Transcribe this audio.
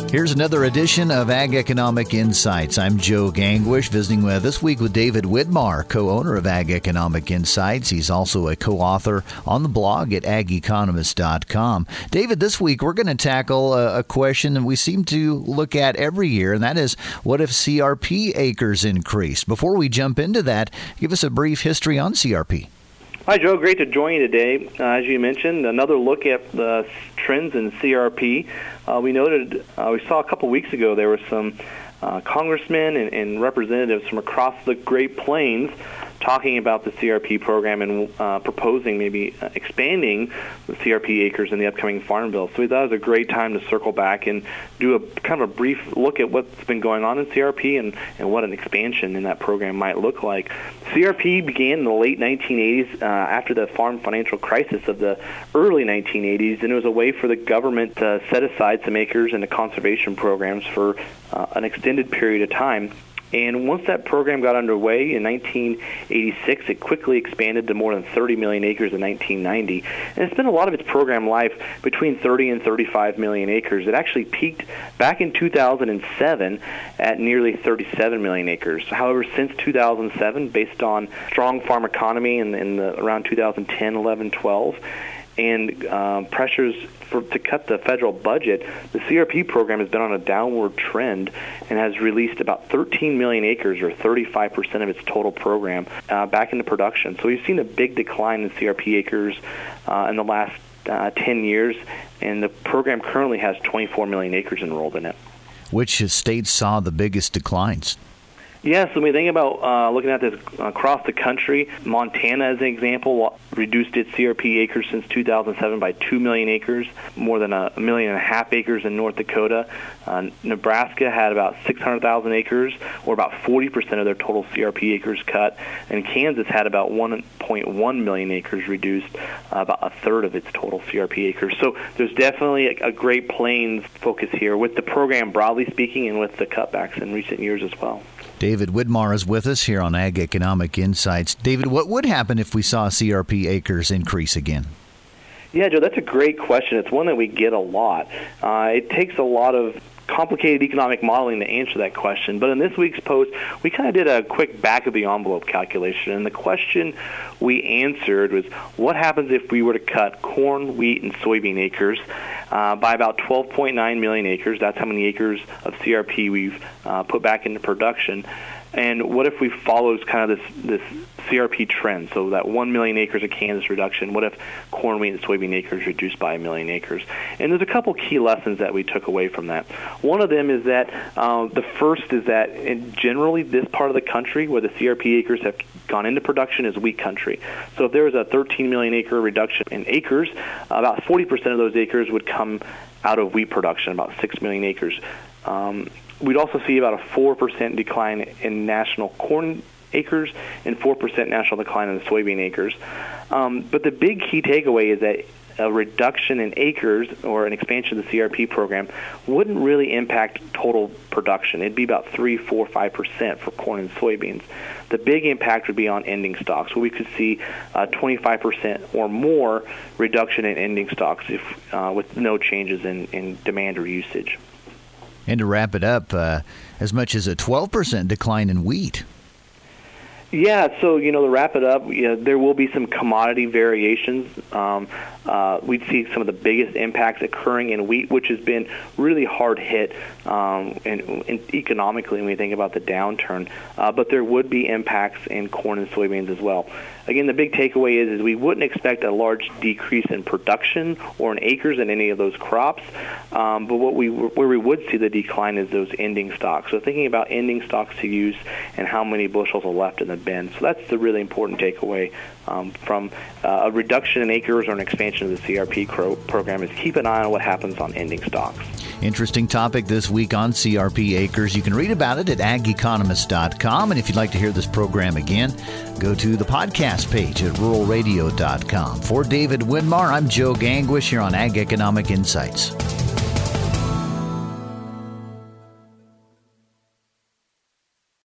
Here's another edition of Ag Economic Insights. I'm Joe Gangwish, visiting this week with David Widmar, co-owner of Ag Economic Insights. He's also a co-author on the blog at ageconomist.com. David, this week we're going to tackle a question that we seem to look at every year, and that is, what if CRP acres increase? Before we jump into that, give us a brief history on CRP. Hi, Joe. Great to join you today. As you mentioned, another look at the trends in CRP. We saw a couple weeks ago there were some congressmen and representatives from across the Great Plains talking about the CRP program and proposing maybe expanding the CRP acres in the upcoming Farm Bill. So we thought it was a great time to circle back and do a kind of a brief look at what's been going on in CRP and what an expansion in that program might look like. CRP began in the late 1980s after the farm financial crisis of the early 1980s, and it was a way for the government to set aside some acres into conservation programs for an extended period of time. And once that program got underway in 1986, it quickly expanded to more than 30 million acres in 1990. And it's been a lot of its program life between 30 and 35 million acres. It actually peaked back in 2007 at nearly 37 million acres. However, since 2007, based on strong farm economy in around 2010, 11, 12, and pressures to cut the federal budget, the CRP program has been on a downward trend and has released about 13 million acres, or 35% of its total program, back into production. So we've seen a big decline in CRP acres in the last 10 years, and the program currently has 24 million acres enrolled in it. Which states saw the biggest declines? Yes, when we think about looking at this across the country, Montana, as an example, reduced its CRP acres since 2007 by 2 million acres, more than 1.5 million acres in North Dakota. Nebraska had about 600,000 acres, or about 40% of their total CRP acres cut, and Kansas had about 1.1 million acres reduced, about a third of its total CRP acres. So there's definitely a Great Plains focus here with the program broadly speaking and with the cutbacks in recent years as well. David Widmar is with us here on Ag Economic Insights. David, what would happen if we saw CRP acres increase again? Yeah, Joe, that's a great question. It's one that we get a lot. It takes a lot of complicated economic modeling to answer that question. But in this week's post, we kind of did a quick back-of-the-envelope calculation. And the question we answered was, what happens if we were to cut corn, wheat, and soybean acres by about 12.9 million acres? That's how many acres of CRP we've put back into production. And what if we followed kind of this CRP trend, so that 1 million acres of Kansas reduction? What if corn, wheat, and soybean acres reduced by 1 million acres? And there's a couple key lessons that we took away from that. One of them is that the first is that generally this part of the country where the CRP acres have gone into production is wheat country. So if there was a 13 million acre reduction in acres, about 40% of those acres would come out of wheat production, about 6 million acres. We'd also see about a 4% decline in national corn acres and 4% national decline in the soybean acres. But the big key takeaway is that a reduction in acres or an expansion of the CRP program wouldn't really impact total production. It'd be about 3, 4, 5% for corn and soybeans. The big impact would be on ending stocks, where we could see 25% or more reduction in ending stocks with no changes in demand or usage. And to wrap it up, as much as a 12% decline in wheat. Yeah, so, to wrap it up, there will be some commodity variations. We'd see some of the biggest impacts occurring in wheat, which has been really hard hit and economically when we think about the downturn. But there would be impacts in corn and soybeans as well. Again, the big takeaway is we wouldn't expect a large decrease in production or in acres in any of those crops. But where we would see the decline is those ending stocks. So thinking about ending stocks to use and how many bushels are left in the bin. So that's the really important takeaway from a reduction in acres or an expansion of the CRP program is keep an eye on what happens on ending stocks. Interesting topic this week on CRP acres. You can read about it at ageconomist.com. And if you'd like to hear this program again, go to the podcast page at ruralradio.com. For David Widmar, I'm Joe Gangwish here on Ag Economic Insights.